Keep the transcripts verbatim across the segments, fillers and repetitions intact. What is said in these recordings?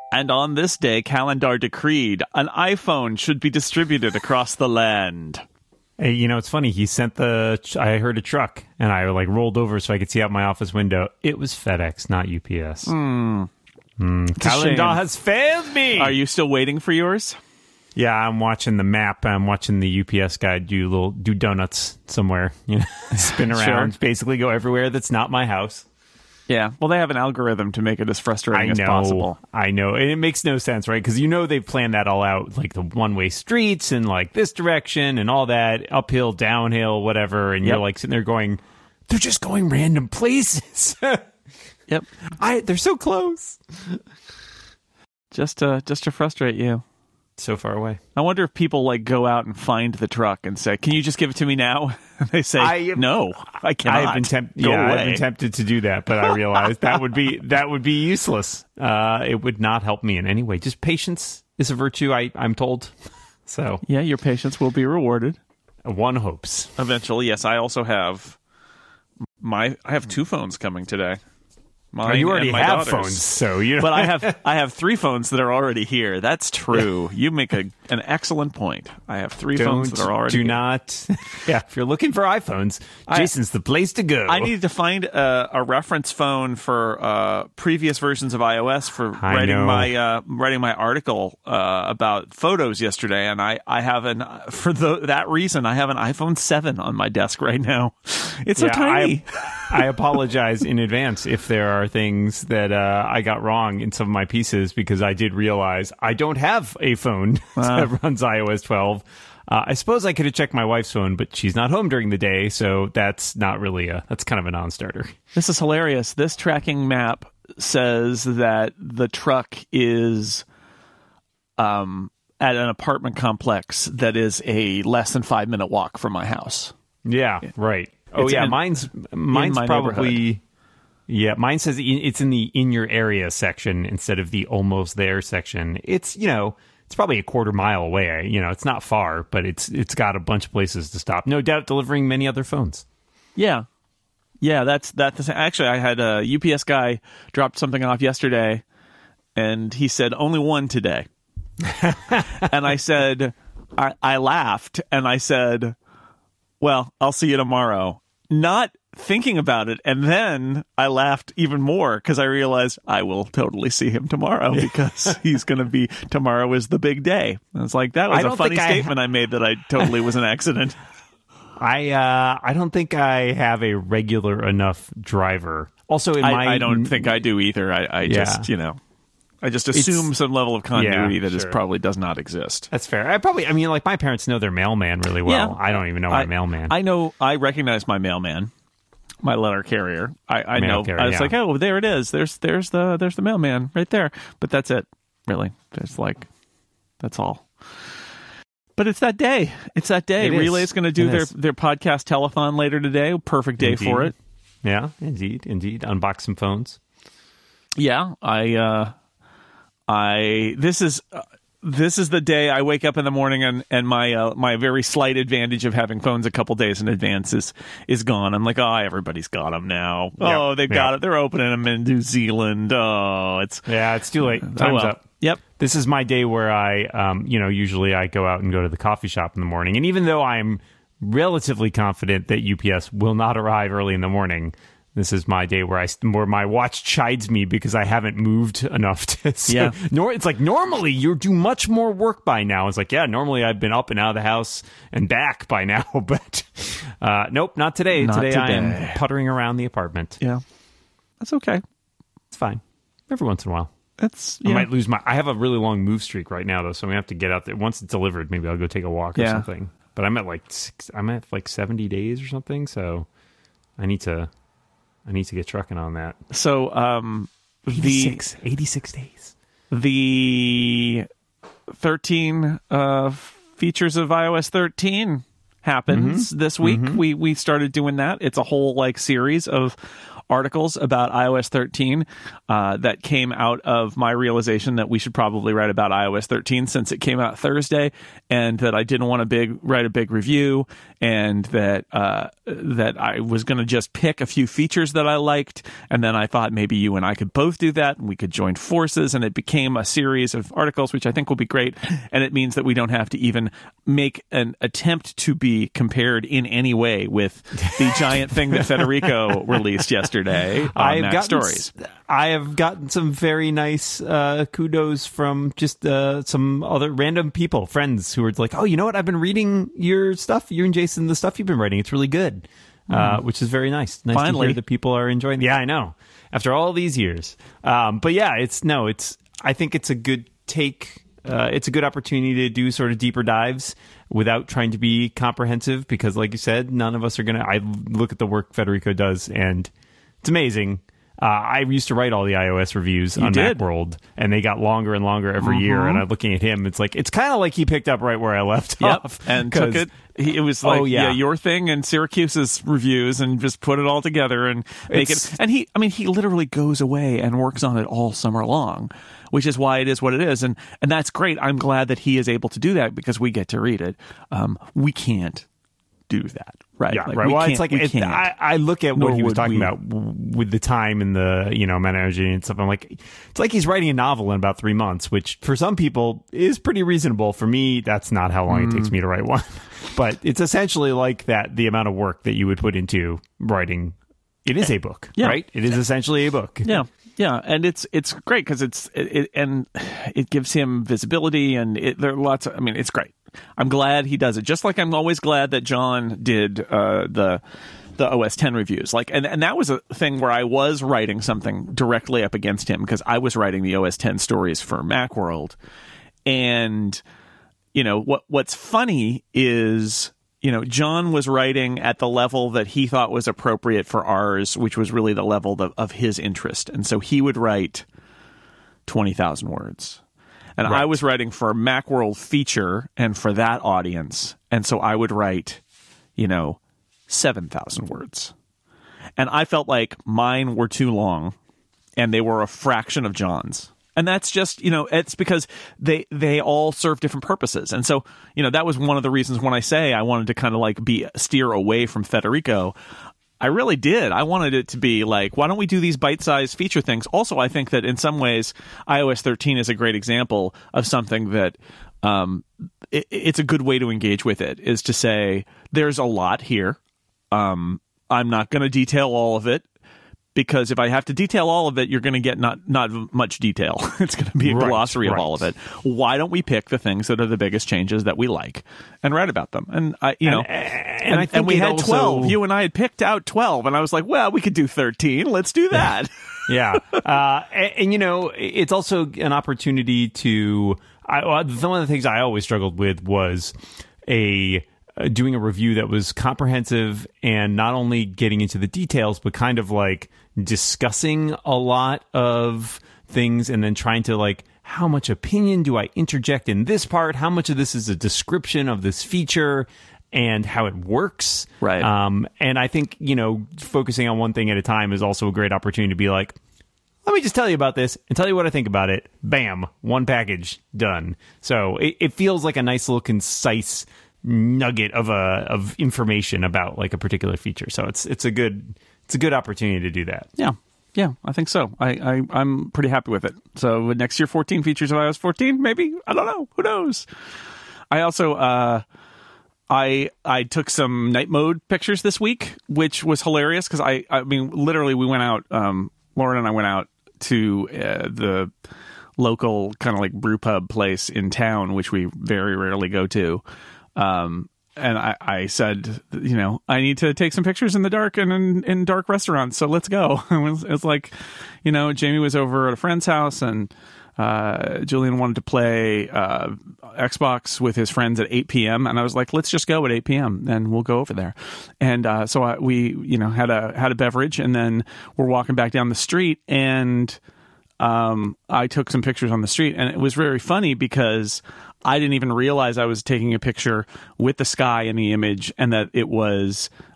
And on this day, Calendar decreed an iPhone should be distributed across the land. Hey, you know, it's funny. He sent the, I heard a truck, and I like rolled over so I could see out my office window. It was FedEx, not U P S. Mm. Mm, Calendar has failed me. Are you still waiting for yours? Yeah, I'm watching the map. I'm watching the U P S guy do little do donuts somewhere. You know, spin around, Sure. basically go everywhere that's not my house. Yeah. Well, they have an algorithm to make it as frustrating I as know, possible. I know. And it makes no sense, right? Because you know they've planned that all out, like the one-way streets and like this direction and all that, uphill, downhill, whatever. And Yep. you're like sitting there going, they're just going random places. Yep. I they're so close. Just to just to frustrate you. So far away. I wonder if people like go out and find the truck and say, "Can you just give it to me now?" And they say, I- "No, I cannot." I've been tempted. Go Yeah, away. I've been tempted to do that, but I realized that would be that would be useless. Uh, it would not help me in any way. Just patience is a virtue, I I'm told. So Yeah, your patience will be rewarded one hopes. eventually. Yes, I also have my. I have two phones coming today. Mine Oh, you already and my have daughter's. phones, so you. Know. But I have I have three phones that are already here. That's true. You make a an excellent point. I have three phones that are already do here. not. Yeah, if you're looking for iPhones, Jason's the place to go. I needed to find a, a reference phone for uh, previous versions of iOS for I writing know. my uh, writing my article uh, about photos yesterday, and I, I have an for the, that reason I have an iPhone seven on my desk right now. It's so Yeah, tiny. I, I apologize in advance if there are things that uh, I got wrong in some of my pieces because I did realize I don't have a phone that runs iOS twelve. Uh, I suppose I could have checked my wife's phone, but she's not home during the day, so that's not really a that's kind of a non-starter. This is hilarious. This tracking map says that the truck is um, at an apartment complex that is a less than five minute walk from my house. Yeah, right. Oh It's yeah, in- mine's mine's my probably neighborhood. yeah. Mine says in- it's in the in your area section instead of the almost there section. It's you know it's probably a quarter mile away. You know, it's not far, but it's it's got a bunch of places to stop. No doubt, delivering many other phones. Yeah. Yeah, that's that's actually I had a U P S guy dropped something off yesterday and he said only one today. And I said I, I laughed and I said, well, I'll see you tomorrow. Not thinking about it. And then I laughed even more because I realized I will totally see him tomorrow because he's going to be tomorrow is the big day. I was like, that was I a don't funny think I- statement I made that I totally was an accident. I uh, I don't think I have a regular enough driver. Also, in my I, I don't think I do either. I, I Yeah. just, you know, I just assume some level of continuity Yeah, that is sure. probably does not exist. That's fair. I probably, I mean, like my parents know their mailman really well. Yeah. I don't even know my I, mailman. I know, I recognize my mailman, my letter carrier. I, I Mail know. carrier, I was yeah. like, oh, there it is. There's, there's the, there's the mailman right there. But that's it, really. There's like, that's all. But it's that day. It's that day. It is. Relay's going to do It their is. their podcast telethon later today. Perfect day for Indeed. it. Yeah, indeed, indeed. Unbox some phones. Yeah, I, uh, I, this is, uh, this is the day I wake up in the morning and, and my, uh, my very slight advantage of having phones a couple days in advance is, is gone. I'm like, oh, everybody's got them now. Oh, they've got Yep. it. They're opening them in New Zealand. Oh, it's, Yeah, it's too late. oh, Time's well. up. Yep. This is my day where I, um, you know, usually I go out and go to the coffee shop in the morning. And even though I'm relatively confident that U P S will not arrive early in the morning, this is my day where I where my watch chides me because I haven't moved enough to. So, Yeah. Nor it's like normally you do much more work by now. It's like yeah, normally I've been up and out of the house and back by now, but uh, nope, not today. Not today I today. am puttering around the apartment. Yeah. That's okay. It's fine. Every once in a while. That's, I yeah. might lose my. I have a really long move streak right now, though, so I'm gonna have to get out there. Once it's delivered, maybe I'll go take a walk or Yeah. something. But I'm at like six, I'm at like seventy days or something, so I need to. I need to get trucking on that. So, um, the, eighty-six, eighty-six days. the thirteen uh, features of iOS thirteen happens Mm-hmm. this week. We we started doing that. It's a whole like series of articles about i O S thirteen uh, that came out of my realization that we should probably write about i O S thirteen since it came out Thursday, and that I didn't want to big write a big review, and that uh, that I was going to just pick a few features that I liked, and then I thought maybe you and I could both do that, and we could join forces, and it became a series of articles, which I think will be great, and it means that we don't have to even make an attempt to be compared in any way with the giant thing that Federico released yesterday on I've Mac gotten, Stories. I have gotten some very nice uh, kudos from just uh, some other random people, friends who are like, oh, you know what? I've been reading your stuff, you and Jason, the stuff you've been writing. It's really good, mm. uh, which is very nice. Nice Finally. to hear that people are enjoying. Yeah, I know. After all these years. Um, but yeah, it's no, it's. I think it's a good take. Uh, it's a good opportunity to do sort of deeper dives without trying to be comprehensive, because like you said, none of us are going to, I look at the work Federico does and it's amazing. Uh, I used to write all the iOS reviews you on did. Macworld, and they got longer and longer every mm-hmm. year. And I'm looking at him, it's like, it's kind of like he picked up right where I left yep. off. And took it. He, it was like, oh, yeah. yeah, your thing and Syracuse's reviews, and just put it all together and make it's, it. And he, I mean, he literally goes away and works on it all summer long, which is why it is what it is. And, and that's great. I'm glad that he is able to do that because we get to read it. Um, we can't do that. Right. Yeah, like, right. We well, can't, it's like we it, can't. I, I look at what Nor he was would talking we. about with the time and the, you know, amount of energy and stuff. I'm like, it's like he's writing a novel in about three months, which for some people is pretty reasonable. For me, that's not how long mm. it takes me to write one. But it's essentially like that, the amount of work that you would put into writing. It is a book, yeah. right? It is essentially a book. Yeah. Yeah, and it's it's great because it's it, it, and it gives him visibility, and it, there are lots of. I mean, it's great. I'm glad he does it. Just like I'm always glad that John did uh, the the O S ten reviews. Like, and and that was a thing where I was writing something directly up against him because I was writing the O S ten stories for Macworld, and you know what what's funny is. You know, John was writing at the level that he thought was appropriate for ours, which was really the level of, of his interest. And so he would write twenty thousand words. And right. I was writing for a Macworld feature and for that audience. And so I would write, you know, seven thousand words. And I felt like mine were too long and they were a fraction of John's. And that's just, you know, it's because they they all serve different purposes. And so, you know, that was one of the reasons when I say I wanted to kind of like be steer away from Federico. I really did. I wanted it to be like, why don't we do these bite-sized feature things? Also, I think that in some ways, i O S thirteen is a great example of something that um, it, it's a good way to engage with it, is to say, there's a lot here. Um, I'm not going to detail all of it. Because if I have to detail all of it, you're going to get not not much detail. It's going to be a right, glossary right. of all of it. Why don't we pick the things that are the biggest changes that we like and write about them? And I, you know, and, and, and, I think and we had also... twelve. You and I had picked out twelve, and I was like, well, we could do thirteen. Let's do that. yeah, uh, and, and you know, it's also an opportunity to. I, one of the things I always struggled with was a. Uh, doing a review that was comprehensive and not only getting into the details, but kind of like discussing a lot of things and then trying to like, how much opinion do I interject in this part? How much of this is a description of this feature and how it works? Right. Um, and I think, you know, focusing on one thing at a time is also a great opportunity to be like, let me just tell you about this and tell you what I think about it. Bam, one package, done. So it, it feels like a nice little concise nugget of a of information about like a particular feature. So it's it's a good it's a good opportunity to do that. Yeah. Yeah, I think so. I, I I'm pretty happy with it. So next year, fourteen features of i O S fourteen, maybe? I don't know. Who knows? I also uh I I took some night mode pictures this week, which was hilarious because I I mean literally we went out um Lauren and I went out to uh, the local kind of like brew pub place in town, which we very rarely go to. Um, and I, I said, you know, I need to take some pictures in the dark and in, in dark restaurants. So let's go. It was, it was like, you know, Jamie was over at a friend's house and uh, Julian wanted to play uh, Xbox with his friends at eight p.m. And I was like, let's just go at eight p.m. and we'll go over there. And uh, so I, we, you know, had a had a beverage and then we're walking back down the street and um, I took some pictures on the street. And it was very funny because I didn't even realize I was taking a picture with the sky in the image and that it was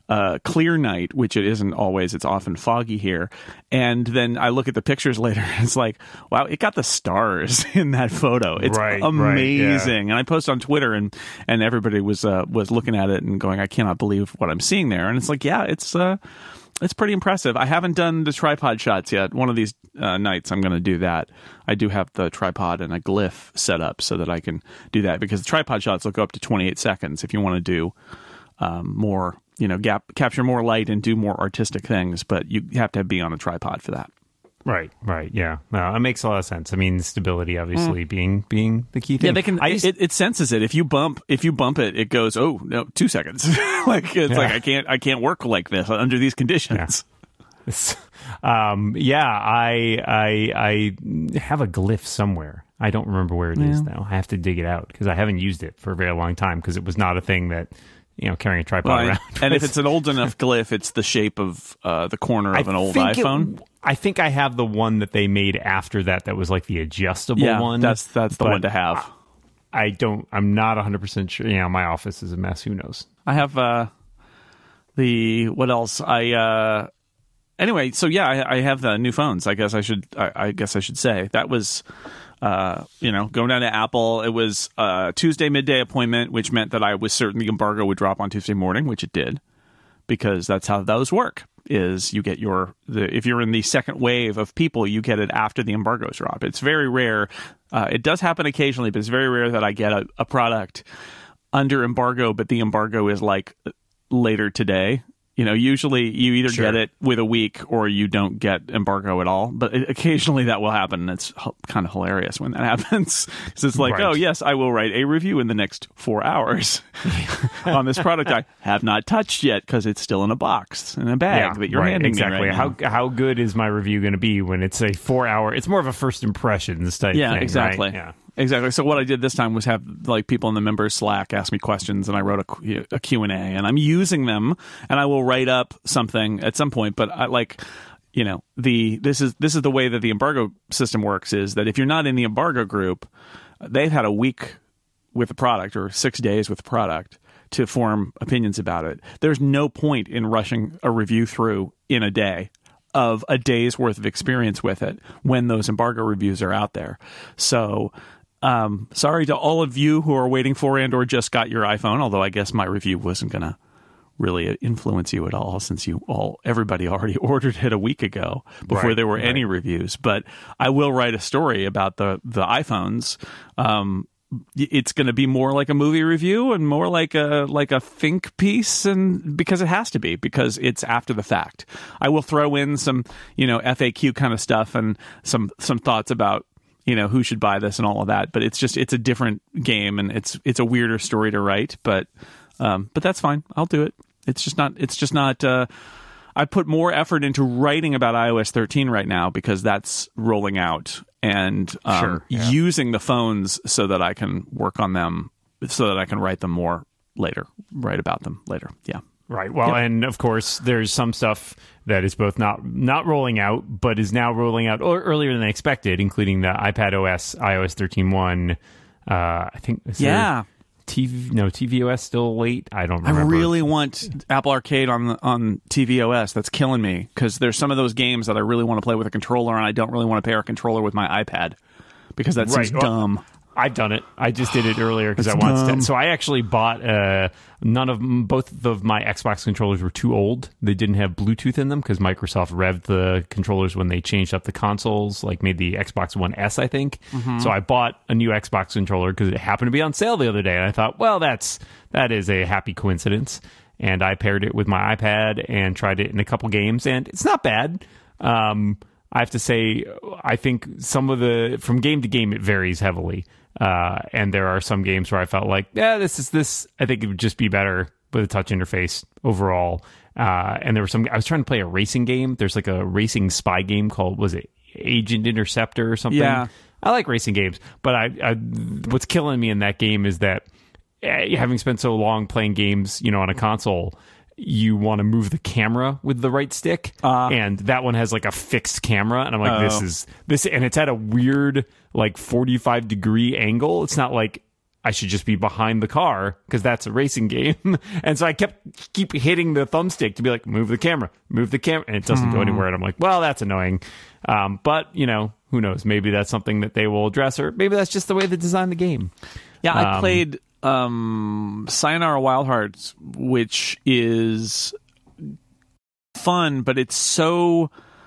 uh, clear night, which it isn't always. It's often foggy here. And then I look at the pictures later, and it's like, wow, it got the stars in that photo. It's right, amazing. Right, yeah. And I posted on Twitter, and and everybody was uh, was looking at it and going, I cannot believe what I'm seeing there. And it's like, yeah, it's uh, it's pretty impressive. I haven't done the tripod shots yet. One of these uh, nights, I'm going to do that. I do have the tripod and a glyph set up so that I can do that, because the tripod shots will go up to twenty-eight seconds if you want to do um, more, you know, gap, capture more light and do more artistic things. But you have to be on a tripod for that. Right, right, yeah. No, it makes a lot of sense. I mean, stability obviously mm. being being the key thing. Yeah, they can. I, it, it senses it. If you bump, if you bump it, it goes, oh no, two seconds. like it's yeah. like I can't, I can't work like this under these conditions. Yeah. um, yeah, I, I, I have a glyph somewhere. I don't remember where it yeah. is now. I have to dig it out because I haven't used it for a very long time because it was not a thing that. You know, carrying a tripod well, around. And if it's an old enough glyph, it's the shape of uh, the corner of I an old iPhone. It, I think I have the one that they made after that. That was like the adjustable yeah, one. That's that's the one to have. I, I don't. I'm not one hundred percent sure. You know, my office is a mess. Who knows? I have uh, the what else? I uh, anyway. So yeah, I, I have the new phones. I guess I should. I, I guess I should say that was. Uh, you know, going down to Apple, it was a Tuesday midday appointment, which meant that I was certain the embargo would drop on Tuesday morning, which it did, because that's how those work. Is you get your the if you're in the second wave of people, you get it after the embargoes drop. It's very rare. Uh, it does happen occasionally, but it's very rare that I get a, a product under embargo, but the embargo is like later today. You know, usually you either sure. get it with a week or you don't get embargo at all. But it, occasionally that will happen. And it's h- kind of hilarious when that happens. So it's like, right. oh, yes, I will write a review in the next four hours on this product I have not touched yet because it's still in a box, in a bag yeah, that you're right, handing exactly. me right how, now. How good is my review going to be when it's a four-hour... It's more of a first impressions type yeah, thing, exactly. right? Yeah, Exactly. So what I did this time was have like people in the members Slack ask me questions, and I wrote a, a Q and A, and I'm using them, and I will write up something at some point. But I like, you know, the this is this is the way that the embargo system works, is that if you're not in the embargo group, they've had a week with the product or six days with the product to form opinions about it. There's no point in rushing a review through in a day of a day's worth of experience with it when those embargo reviews are out there. So um, sorry to all of you who are waiting for and or just got your iPhone, although I guess my review wasn't going to really influence you at all since you all everybody already ordered it a week ago before right, there were right. any reviews. But I will write a story about the, the iPhones. Um, it's going to be more like a movie review and more like a like a think piece, and because it has to be, because it's after the fact. I will throw in some, you know, F A Q kind of stuff and some some thoughts about, you know, who should buy this and all of that. But it's just it's a different game, and it's it's a weirder story to write. But um, but that's fine. I'll do it. It's just not. It's just not. Uh, I put more effort into writing about i O S thirteen right now because that's rolling out, and um, sure, yeah. using the phones so that I can work on them, so that I can write them more later, write about them later. Yeah. Right. Well, yep. and of course, there's some stuff that is both not not rolling out, but is now rolling out or earlier than expected, including the iPad O S i O S thirteen point one. Uh, I think. Is yeah. T V no T V O S still late. I don't remember. I really want Apple Arcade on the, on T V O S. That's killing me because there's some of those games that I really want to play with a controller, and I don't really want to pair a controller with my iPad because that right. seems well, dumb. I've done it. I just did it earlier because I wanted to. So I actually bought uh, none of both of my Xbox controllers were too old. They didn't have Bluetooth in them because Microsoft revved the controllers when they changed up the consoles, like made the Xbox One S, I think. Mm-hmm. So I bought a new Xbox controller because it happened to be on sale the other day, and I thought, well, that's that is a happy coincidence. And I paired it with my iPad and tried it in a couple games, and it's not bad. Um, I have to say, I think some of the from game to game it varies heavily. Uh, and there are some games where I felt like, yeah, this is this. I think it would just be better with a touch interface overall. Uh, and there were some. I was trying to play a racing game. There's like a racing spy game called was it Agent Interceptor or something? Yeah, I like racing games, but I, I what's killing me in that game is that eh, having spent so long playing games, you know, on a console, you want to move the camera with the right stick, uh, and that one has like a fixed camera, and I'm like, oh. this is this, and it's at a weird like forty-five degree angle. It's not like I should just be behind the car because that's a racing game. And so I kept keep hitting the thumbstick to be like, move the camera, move the camera. And it doesn't mm. go anywhere. And I'm like, well, that's annoying. Um, but, you know, who knows? Maybe that's something that they will address, or maybe that's just the way they designed the game. Yeah, I um, played um, Sayonara Wild Hearts, which is fun, but it's so...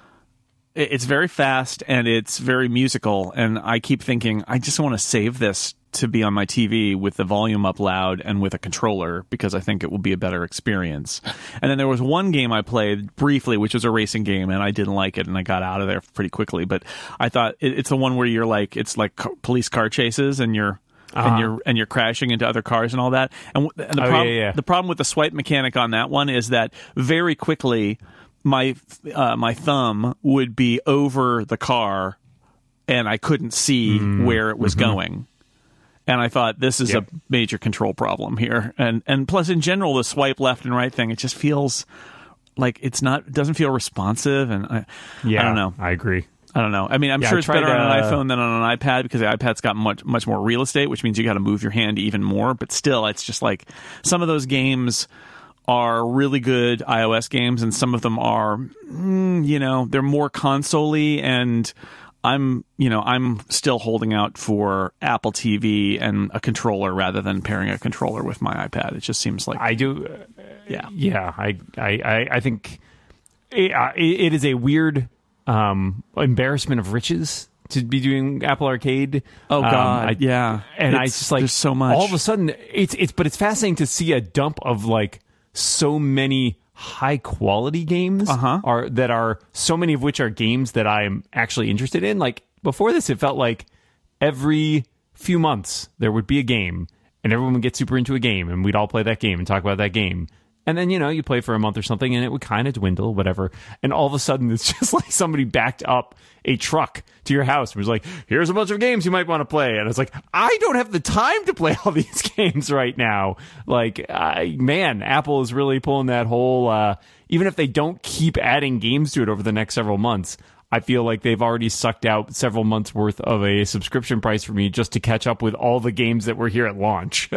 It's very fast and it's very musical. And I keep thinking, I just want to save this to be on my T V with the volume up loud and with a controller, because I think it will be a better experience. And then there was one game I played briefly, which was a racing game, and I didn't like it, and I got out of there pretty quickly. But I thought it, it's the one where you're like, it's like car, police car chases, and you're uh-huh. and you're and you're crashing into other cars and all that. And, and the oh, problem, yeah, yeah. the problem with the swipe mechanic on that one is that very quickly my uh, my thumb would be over the car, and I couldn't see mm-hmm. where it was mm-hmm. going. And I thought, this is yep. a major control problem here. And and plus, in general, the swipe left and right thing, it just feels like it's not, it doesn't feel responsive. And I, yeah, I don't know. I agree. I don't know. I mean, I'm yeah, sure it's better to, on an iPhone than on an iPad, because the iPad's got much much more real estate, which means you got to move your hand even more. But still, it's just like some of those games are really good iOS games, and some of them are, mm, you know, they're more console-y, and I'm, you know, I'm still holding out for Apple T V and a controller rather than pairing a controller with my iPad. It just seems like I do. Uh, yeah, yeah. I, I, I think it, uh, it is a weird um, embarrassment of riches to be doing Apple Arcade. Oh God, um, I, yeah. And it's, I just like there's so much. All of a sudden, it's it's. But it's fascinating to see a dump of like so many high quality games uh-huh. are that are so many of which are games that I'm actually interested in. Like before this, it felt like every few months there would be a game and everyone would get super into a game and we'd all play that game and talk about that game. And then, you know, you play for a month or something and it would kind of dwindle, whatever. And all of a sudden it's just like somebody backed up a truck to your house and was like, here's a bunch of games you might want to play. And it's like, I don't have the time to play all these games right now. Like, I, man, Apple is really pulling that whole, uh, even if they don't keep adding games to it over the next several months, I feel like they've already sucked out several months worth of a subscription price for me just to catch up with all the games that were here at launch.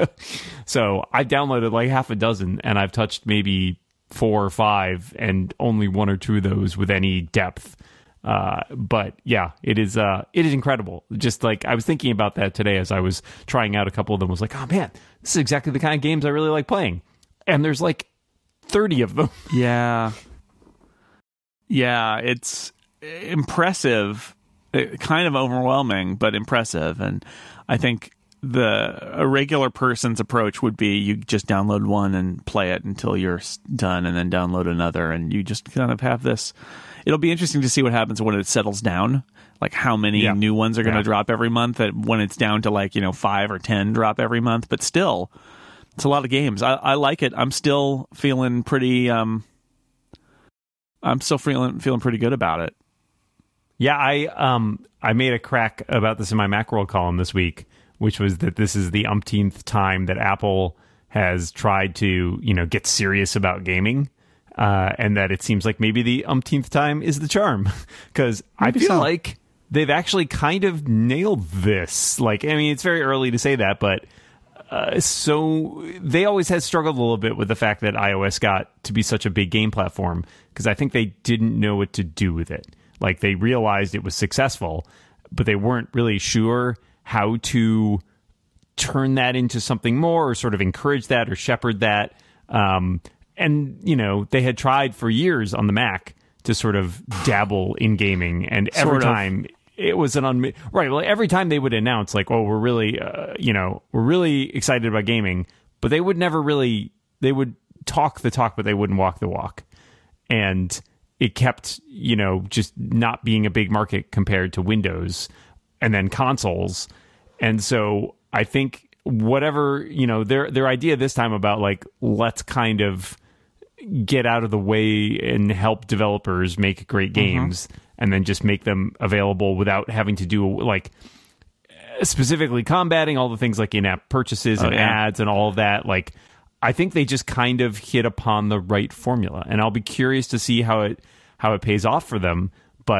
So I downloaded like half a dozen and I've touched maybe four or five, and only one or two of those with any depth. Uh, but yeah, it is, uh, it is incredible. Just like I was thinking about that today as I was trying out a couple of them. I was like, oh man, this is exactly the kind of games I really like playing. And there's like thirty of them. Yeah. Yeah. It's impressive, kind of overwhelming, but impressive. And I think the a regular person's approach would be you just download one and play it until you're done, and then download another, and you just kind of have this. It'll be interesting to see what happens when it settles down, like how many yeah. new ones are going to yeah. drop every month, that when it's down to like, you know, five or ten drop every month. But still, it's a lot of games. I, I like it. I'm still feeling pretty um I'm still feeling feeling pretty good about it. Yeah, I um I made a crack about this in my Macworld column this week, which was that this is the umpteenth time that Apple has tried to, you know, get serious about gaming, uh, and that it seems like maybe the umpteenth time is the charm, because I feel so. like they've actually kind of nailed this. Like, I mean, it's very early to say that, but uh, so they always had struggled a little bit with the fact that iOS got to be such a big game platform, because I think they didn't know what to do with it. Like, they realized it was successful, but they weren't really sure how to turn that into something more, or sort of encourage that or shepherd that. Um, and, you know, they had tried for years on the Mac to sort of dabble in gaming. And every sort time of. it was an un... Right, well, every time they would announce, like, oh, we're really, uh, you know, we're really excited about gaming. But they would never really... They would talk the talk, but they wouldn't walk the walk. And it kept, you know, just not being a big market compared to Windows and then consoles. And so I think whatever, you know, their their idea this time about, like, let's kind of get out of the way and help developers make great games, mm-hmm. and then just make them available without having to do, like, specifically combating all the things like in-app purchases oh, and yeah. ads and all of that. Like, I think they just kind of hit upon the right formula, and I'll be curious to see how it how it pays off for them. But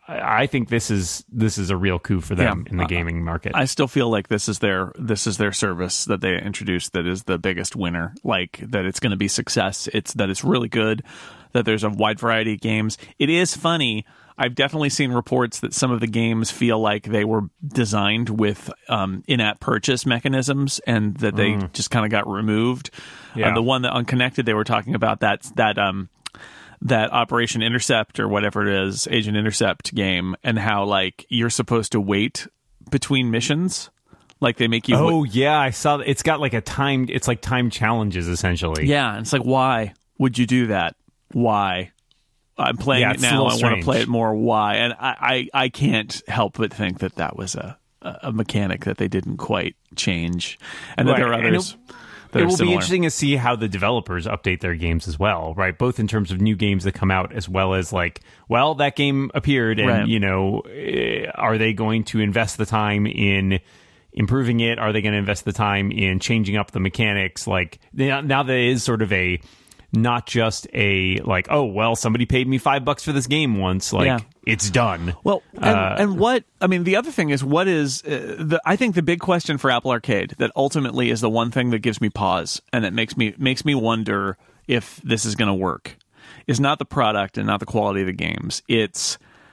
I think this is this is a real coup for them Yeah. in the gaming market. I still feel like this is their this is their service that they introduced that is the biggest winner. Like that it's going to be success. It's that it's really good. That there's a wide variety of games. It is funny. I've definitely seen reports that some of the games feel like they were designed with um, in-app purchase mechanisms and that they mm. just kind of got removed. Yeah. Uh, the one that Unconnected they were talking about that that um that Operation Intercept or whatever it is, Agent Intercept game, and how like you're supposed to wait between missions. Like they make you. Oh wait. yeah, I saw. It's got like a timed. It's like time challenges essentially. Yeah, and it's like why would you do that? Why? I'm playing yeah, it now. I want to play it more. Why? And I, I, I can't help but think that that was a, a mechanic that they didn't quite change, and that right. there are others. It will similar. be interesting to see how the developers update their games as well, right? Both in terms of new games that come out, as well as like, well, that game appeared, and right. you know, are they going to invest the time in improving it? Are they going to invest the time in changing up the mechanics? Like now, there is sort of a. Not just a like, oh well, somebody paid me five bucks for this game once. Like yeah. it's done. Well, and, uh, and what I mean, the other thing is, what is uh, the? I think the big question for Apple Arcade that ultimately is the one thing that gives me pause and it makes me makes me wonder if this is going to work. Is not the product and not the quality of the games. It's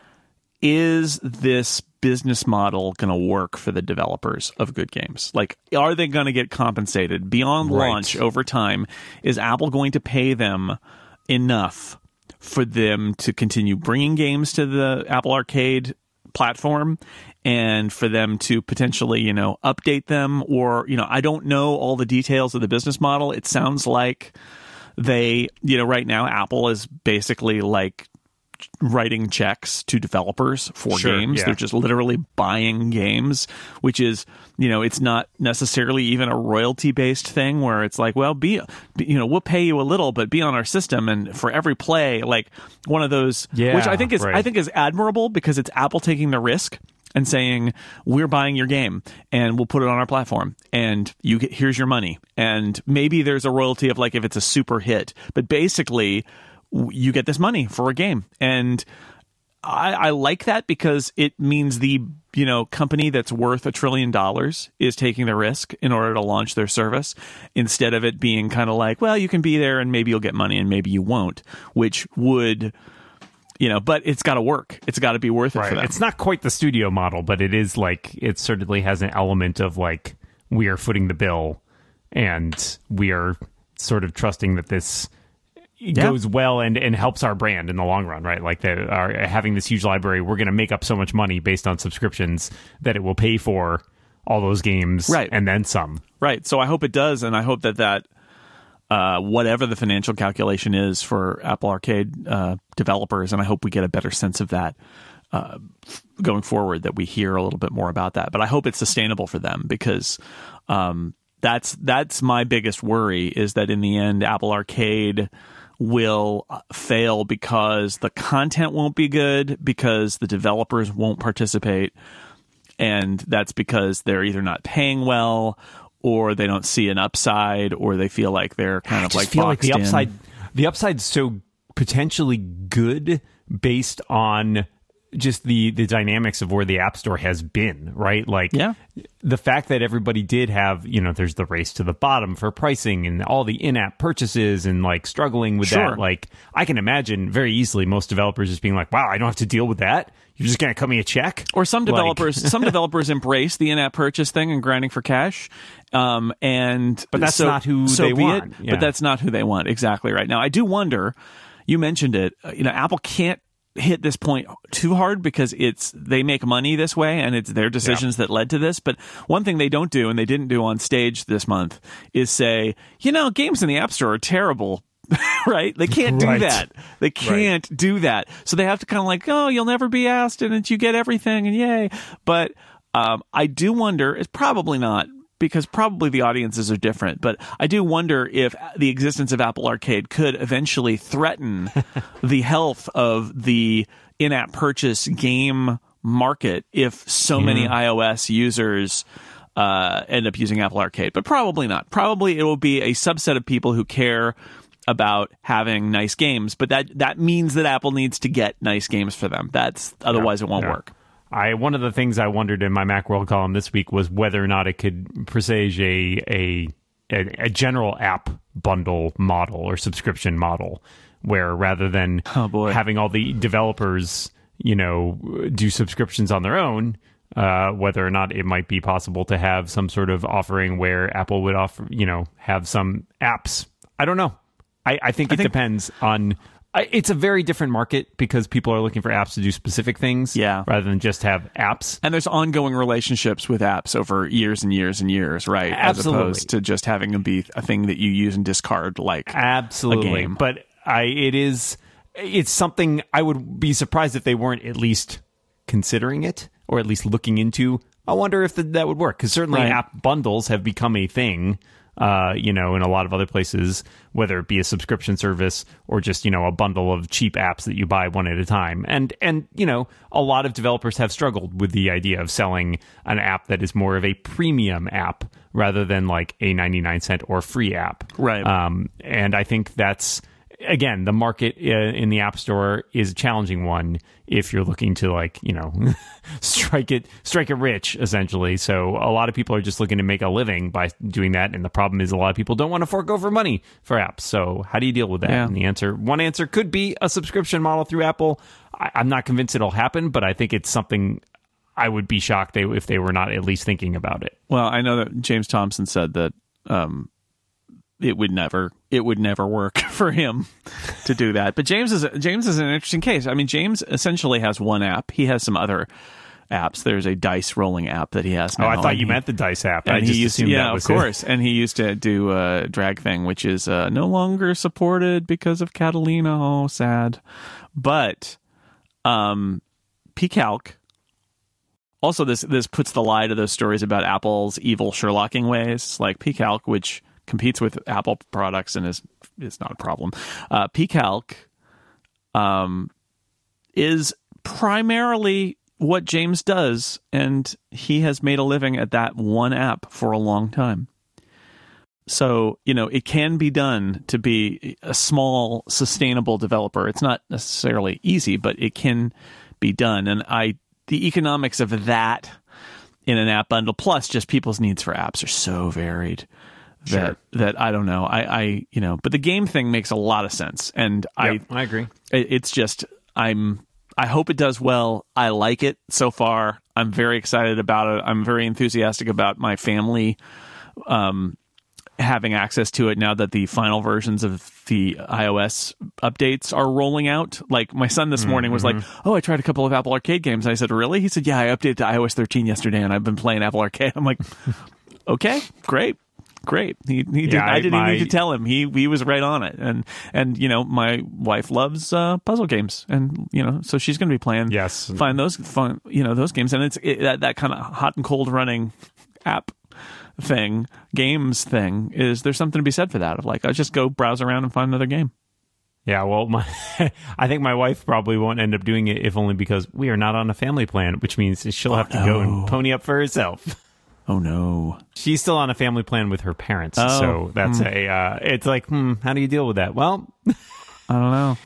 is this business model going to work for the developers of good games? Like, are they going to get compensated beyond right. launch over time? Is Apple going to pay them enough for them to continue bringing games to the Apple Arcade platform and for them to potentially, you know, update them? Or, you know, I don't know all the details of the business model. It sounds like they, you know, right now Apple is basically like writing checks to developers for sure, games. Yeah. They're just literally buying games, which is, you know, it's not necessarily even a royalty based thing where it's like, well, be, be, you know, we'll pay you a little, but be on our system. And for every play, like one of those, yeah, which I think is, right. I think is admirable because it's Apple taking the risk and saying, we're buying your game and we'll put it on our platform and you get, here's your money. And maybe there's a royalty of like, if it's a super hit, but basically you get this money for a game. And I, I like that because it means the, you know, company that's worth a trillion dollars is taking the risk in order to launch their service instead of it being kind of like, well, you can be there and maybe you'll get money and maybe you won't, which would, you know, but it's got to work. It's got to be worth it right. for them. It's not quite the studio model, but it is like, it certainly has an element of like, we are footing the bill and we are sort of trusting that this yeah. goes well and, and helps our brand in the long run, right? Like the, our, having this huge library, we're going to make up so much money based on subscriptions that it will pay for all those games right. and then some. Right. So I hope it does, and I hope that that uh, whatever the financial calculation is for Apple Arcade uh, developers, and I hope we get a better sense of that uh, going forward, that we hear a little bit more about that. But I hope it's sustainable for them because um, that's that's my biggest worry is that in the end, Apple Arcade will fail because the content won't be good, because the developers won't participate, and that's because they're either not paying well or they don't see an upside or they feel like they're kind I of just like feel like the boxed upside in. the upside's so potentially good based on just the the dynamics of where the App Store has been, right? Like yeah. the fact that everybody did have, you know, there's the race to the bottom for pricing and all the in-app purchases and like struggling with sure. that. Like I can imagine very easily most developers just being like, wow, I don't have to deal with that. You're just going to cut me a check? Or some developers like, some developers embrace the in-app purchase thing and grinding for cash. Um, and But that's so, not who so they be want. It, Yeah. But that's not who they want. Exactly right. Now, I do wonder, you mentioned it, you know, Apple can't hit this point too hard because it's they make money this way and it's their decisions yeah. that led to this. But one thing they don't do, and they didn't do on stage this month, is say, you know, games in the App Store are terrible. Right? They can't do right. that. They can't right. do that. So they have to kind of like, oh, you'll never be asked and you get everything and yay. But um, I do wonder, it's probably not, because probably the audiences are different. But I do wonder if the existence of Apple Arcade could eventually threaten the health of the in-app purchase game market if so yeah. many iOS users uh, end up using Apple Arcade. But probably not. Probably it will be a subset of people who care about having nice games, but that that means that Apple needs to get nice games for them. That's otherwise yeah, it won't yeah. work. I one of the things I wondered in my Macworld column this week was whether or not it could presage a a a, a general app bundle model or subscription model, where rather than oh boy. having all the developers, you know, do subscriptions on their own, uh, whether or not it might be possible to have some sort of offering where Apple would offer, you know, have some apps. I don't know. I, I think I it think, depends on. It's a very different market because people are looking for apps to do specific things, yeah, rather than just have apps. And there's ongoing relationships with apps over years and years and years, right? Absolutely. As opposed to just having them be a thing that you use and discard, like absolutely. a game. But I, it is, it's something I would be surprised if they weren't at least considering it or at least looking into. I wonder if the, that would work because certainly right. app bundles have become a thing. Uh, you know, in a lot of other places, whether it be a subscription service or just, you know, a bundle of cheap apps that you buy one at a time. And, and you know, a lot of developers have struggled with the idea of selling an app that is more of a premium app rather than like a ninety-nine cent or free app. Right. Um, and I think that's, again, the market in the App Store is a challenging one if you're looking to, like, you know, strike it strike it rich, essentially. So a lot of people are just looking to make a living by doing that. And the problem is a lot of people don't want to fork over money for apps. So how do you deal with that? Yeah. And the answer, one answer could be a subscription model through Apple. I, I'm not convinced it'll happen, but I think it's something I would be shocked they, if they were not at least thinking about it. Well, I know that James Thompson said that um, it would never it would never work for him to do that. But James is James is an interesting case. I mean, James essentially has one app. He has some other apps. There's a dice rolling app that he has now. Oh, I thought you he, meant the dice app. And I just he used to, assumed yeah, that was of course. it. And he used to do a drag thing, which is uh, no longer supported because of Catalina. Oh, sad. But um, pCalc. Also, this this puts the lie to those stories about Apple's evil Sherlocking ways, like pCalc, which competes with Apple products and is is not a problem. Uh, pCalc um, is primarily what James does, and he has made a living at that one app for a long time. So, you know, it can be done to be a small, sustainable developer. It's not necessarily easy, but it can be done. And I, the economics of that in an app bundle, plus just people's needs for apps, are so varied. That, sure. that I don't know. I, I, you know, but the game thing makes a lot of sense. And Yep, I, I agree. It, it's just, I'm, I hope it does well. I like it so far. I'm very excited about it. I'm very enthusiastic about my family, um, having access to it now that the final versions of the iOS updates are rolling out. Like my son this morning was mm-hmm. like, oh, I tried a couple of Apple Arcade games. I said, really? He said, yeah, I updated to i O S thirteen yesterday and I've been playing Apple Arcade. I'm like, okay, great. Great. He, he did, yeah, I, I didn't my, even need to tell him. He he was right on it. And, and you know, my wife loves uh, puzzle games. And, you know, so she's going to be playing. Yes. Find those, fun, you know, those games. And it's it, that, that kind of hot and cold running app thing, games thing, is there's something to be said for that. Of like, I just go browse around and find another game. Yeah, well, my, I think my wife probably won't end up doing it, if only because we are not on a family plan, which means she'll have to oh. go and pony up for herself. Oh, no. She's still on a family plan with her parents. Oh. So that's mm. a, uh, it's like, hmm, how do you deal with that? Well, I don't know.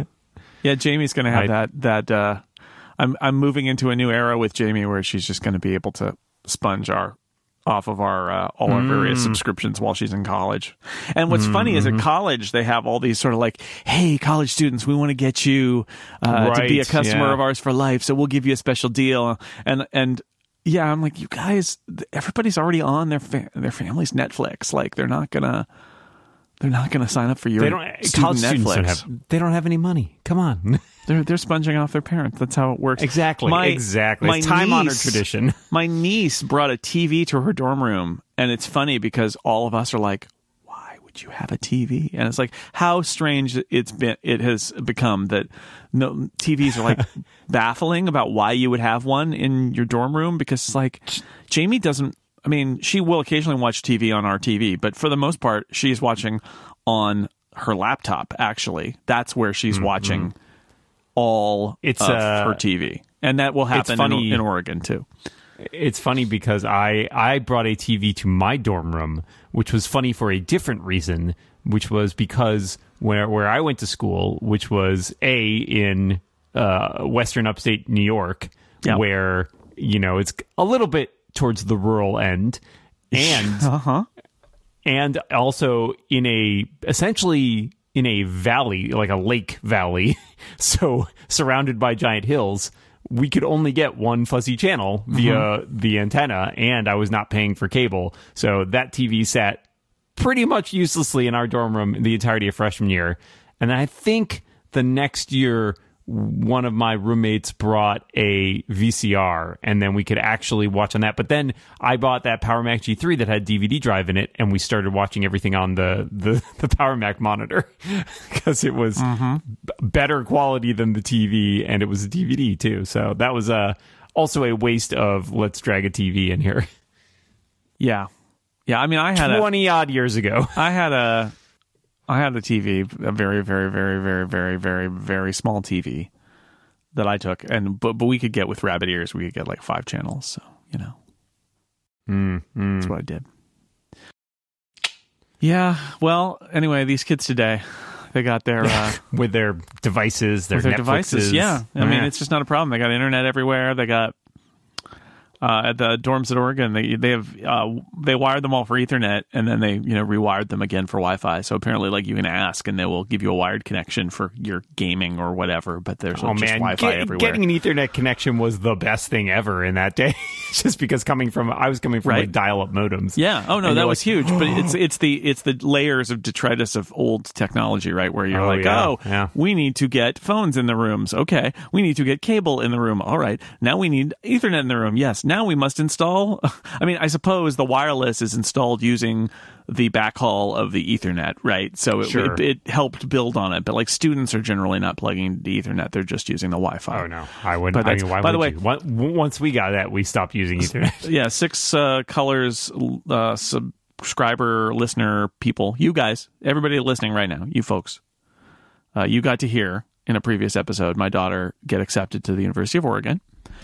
Yeah, Jamie's going to have I, that, that, uh, I'm, I'm moving into a new era with Jamie where she's just going to be able to sponge our, off of our, uh, all our various mm. subscriptions while she's in college. And what's mm-hmm. funny is at college, they have all these sort of like, hey, college students, we want to get you, uh, right, to be a customer yeah. of ours for life. So we'll give you a special deal. And, and, yeah, I'm like, you guys, everybody's already on their fa- their family's Netflix. Like, they're not gonna, they're not gonna sign up for your they don't, student college Netflix. students don't have, they don't have any money. Come on. they're they're sponging off their parents. That's how it works. Exactly. My, exactly. My it's time-honored niece, tradition. My niece brought a T V to her dorm room, and it's funny because all of us are like, why would you have a T V? And it's like how strange it's been. It has become that no T Vs are like baffling about why you would have one in your dorm room, because it's like Jamie doesn't. I mean, she will occasionally watch T V on our T V, but for the most part, she's watching on her laptop. Actually, that's where she's mm-hmm. watching all it's, of uh, her T V, and that will happen funny. in, in Oregon too. It's funny because I, I brought a T V to my dorm room, which was funny for a different reason, which was because where where I went to school, which was a in uh, Western Upstate New York, yeah. where you know it's a little bit towards the rural end, and uh-huh. and also in a essentially in a valley, like a lake valley, so surrounded by giant hills. We could only get one fuzzy channel via mm-hmm. the antenna, and I was not paying for cable. So that T V sat pretty much uselessly in our dorm room the entirety of freshman year. And I think the next year, one of my roommates brought a V C R, and then we could actually watch on that. But then I bought that PowerMac G three that had D V D drive in it, and we started watching everything on the, the, the PowerMac monitor because it was mm-hmm. b- better quality than the T V, and it was a D V D too. So that was uh, also a waste of let's drag a T V in here. Yeah. Yeah, I mean, I had twenty a, odd years ago. I had a... I had a T V, a very, very, very, very, very, very, very small T V that I took, and but but we could get with rabbit ears, we could get like five channels. So you know, mm, mm. that's what I did. Yeah. Well, anyway, these kids today, they got their uh, with their devices, their, with their Netflixes. devices. Yeah, I yeah. mean, it's just not a problem. They got internet everywhere. They got. Uh, at the dorms at Oregon, they they have uh, they wired them all for Ethernet, and then they you know rewired them again for Wi-Fi. So apparently, like you can ask, and they will give you a wired connection for your gaming or whatever. But there's oh, just man. Wi-Fi Get, everywhere. Getting an Ethernet connection was the best thing ever in that day, just because coming from I was coming from right. like dial-up modems. Yeah. Oh no, and that like, was huge. But it's it's the it's the layers of detritus of old technology, right? Where you're oh, like, yeah, oh, yeah. we need to get phones in the rooms. Okay, we need to get cable in the room. All right, now we need Ethernet in the room. Yes, now we must install. I mean, I suppose the wireless is installed using the backhaul of the Ethernet, right? So it, sure. it, it helped build on it. But like students are generally not plugging the Ethernet; they're just using the Wi-Fi. Oh no, I wouldn't. I mean, why by would the way, you? Once we got that, we stopped using Ethernet. Yeah, six uh, colors uh, subscriber listener people, you guys, everybody listening right now, you folks, uh, you got to hear in a previous episode my daughter get accepted to the University of Oregon.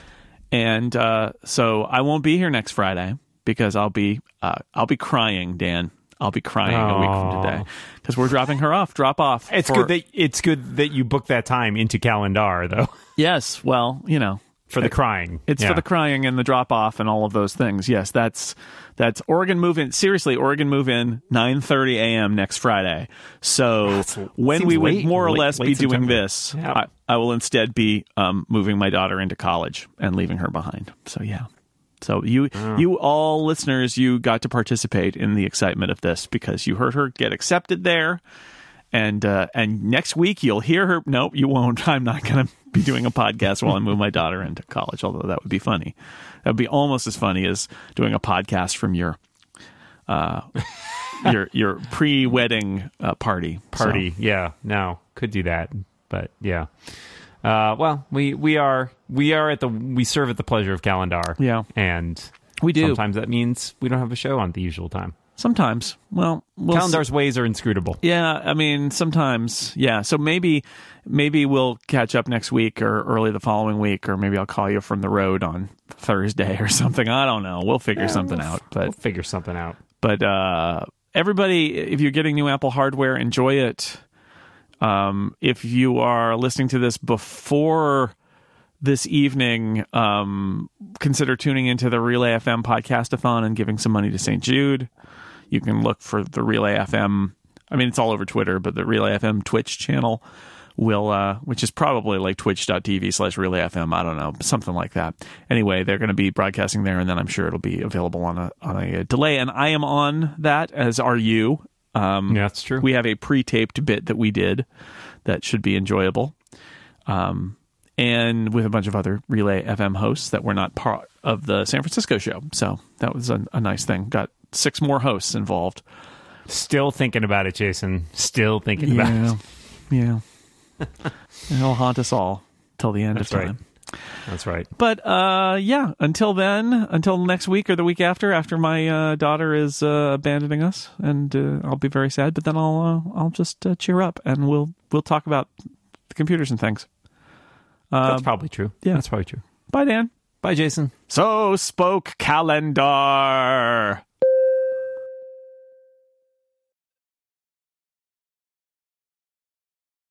And uh, so I won't be here next Friday because I'll be uh, I'll be crying, Dan. I'll be crying oh. a week from today because we're dropping her off. Drop off. It's for... good that it's good that you booked that time into calendar, though. Yes, well, you know, for the crying, it's yeah. for the crying and the drop off and all of those things. Yes, that's that's Oregon move in. Seriously, Oregon move in nine thirty a.m. next Friday. So That's, when we would late, more or late, less late be doing September. this, yeah. I, I will instead be um, moving my daughter into college and leaving her behind. So yeah. So you oh. you all listeners, you got to participate in the excitement of this because you heard her get accepted there. And uh, and next week you'll hear her. Nope, you won't. I'm not going to be doing a podcast while I move my daughter into college, although that would be funny. That would be almost as funny as doing a podcast from your uh, your your pre-wedding uh, party. Party, so. yeah. No, could do that, but yeah. Uh, well, we we are we are at the we serve at the pleasure of calendar. Yeah, and we do. Sometimes that means we don't have a show on the usual time. Sometimes. Well, we'll Calendar's see. ways are inscrutable. Yeah, I mean, sometimes. Yeah, so maybe maybe we'll catch up next week or early the following week, or maybe I'll call you from the road on Thursday or something. I don't know. We'll figure yeah, something we'll, out. But we'll figure something out. But uh, everybody, if you're getting new Apple hardware, enjoy it. Um, if you are listening to this before this evening, um, consider tuning into the Relay F M podcast-a-thon and giving some money to Saint Jude. You can look for the Relay F M. I mean, it's all over Twitter, but the Relay F M Twitch channel will, uh, which is probably like twitch.tv slash Relay FM. I don't know, something like that. Anyway, they're going to be broadcasting there, and then I'm sure it'll be available on a on a delay. And I am on that, as are you. Um, yeah, that's true. We have a pre-taped bit that we did that should be enjoyable. Um, and with a bunch of other Relay F M hosts that were not part of the San Francisco show. So that was a, a nice thing. Got six more hosts involved. Still thinking about it, Jason. Still thinking yeah, about it. Yeah. It'll haunt us all till the end That's of time. Right. That's right. But uh, yeah, until then, until next week or the week after, after my uh, daughter is uh, abandoning us, and uh, I'll be very sad. But then I'll uh, I'll just uh, cheer up, and we'll we'll talk about the computers and things. Uh, That's probably true. Yeah, that's probably true. Bye, Dan. Bye, Jason. So spoke calendar.